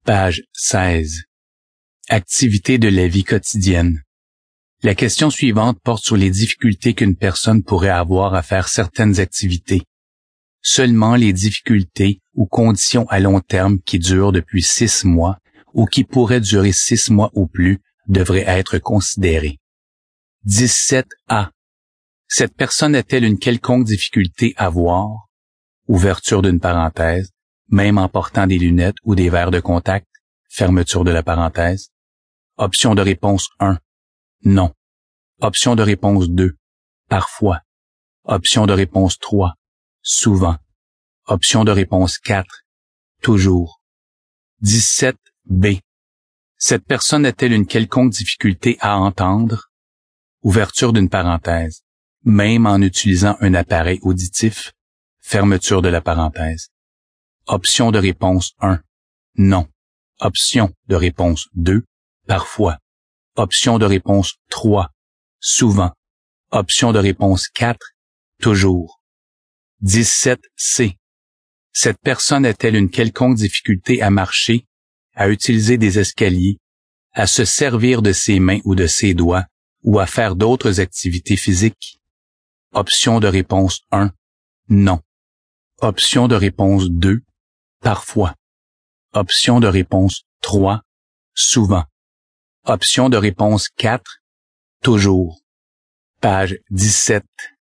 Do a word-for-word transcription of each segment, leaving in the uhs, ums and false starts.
Page seize. Activités de la vie quotidienne. La question suivante porte sur les difficultés qu'une personne pourrait avoir à faire certaines activités. Seulement les difficultés ou conditions à long terme qui durent depuis six mois ou qui pourraient durer six mois ou plus devraient être considérées. dix-sept A. Cette personne a-t-elle une quelconque difficulté à voir? Ouverture d'une parenthèse, même en portant des lunettes ou des verres de contact, fermeture de la parenthèse. Option de réponse un. Non. Option de réponse deux. Parfois. Option de réponse trois. Souvent. Option de réponse quatre. Toujours. dix-sept B. Cette personne a-t-elle une quelconque difficulté à entendre? Ouverture d'une parenthèse. Même en utilisant un appareil auditif. Fermeture de la parenthèse. Option de réponse un. Non. Option de réponse deux. Parfois. Option de réponse trois. Souvent. Option de réponse quatre. Toujours. dix-sept C. Cette personne a-t-elle une quelconque difficulté à marcher, à utiliser des escaliers, à se servir de ses mains ou de ses doigts, ou à faire d'autres activités physiques? Option de réponse un. Non. Option de réponse deux. Parfois. Option de réponse trois. Souvent. Option de réponse quatre. Toujours. Page dix-sept.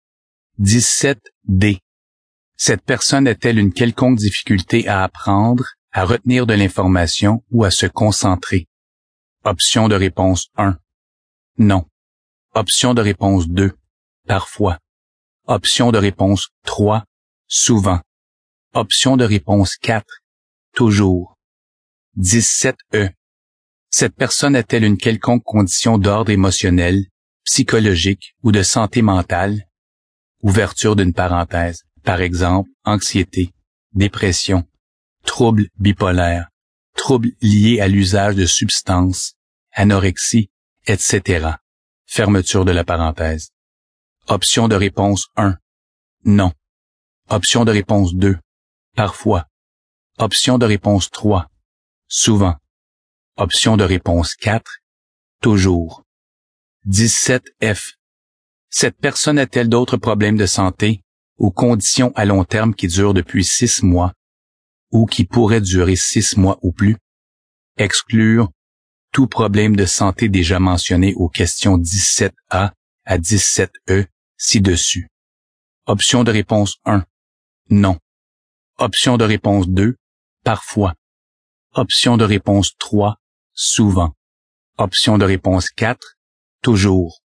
dix-sept D. Cette personne a-t-elle une quelconque difficulté à apprendre, à retenir de l'information ou à se concentrer? Option de réponse un. Non. Option de réponse deux. Parfois. Option de réponse trois. Souvent. Option de réponse quatre. Toujours. dix-sept E. Cette personne a-t-elle une quelconque condition d'ordre émotionnel, psychologique ou de santé mentale? Ouverture d'une parenthèse. Par exemple, anxiété, dépression, troubles bipolaires, troubles liés à l'usage de substances, anorexie, et cetera. Fermeture de la parenthèse. Option de réponse un. Non. Option de réponse deux. Parfois. Option de réponse trois. Souvent. Option de réponse quatre. Toujours. dix-sept F. Cette personne a-t-elle d'autres problèmes de santé ou conditions à long terme qui durent depuis six mois ou qui pourraient durer six mois ou plus? Exclure tout problème de santé déjà mentionné aux questions dix-sept A à dix-sept E ci-dessus. Option de réponse un. Non. Option de réponse deux. Parfois. Option de réponse trois. Souvent. Option de réponse quatre. Toujours.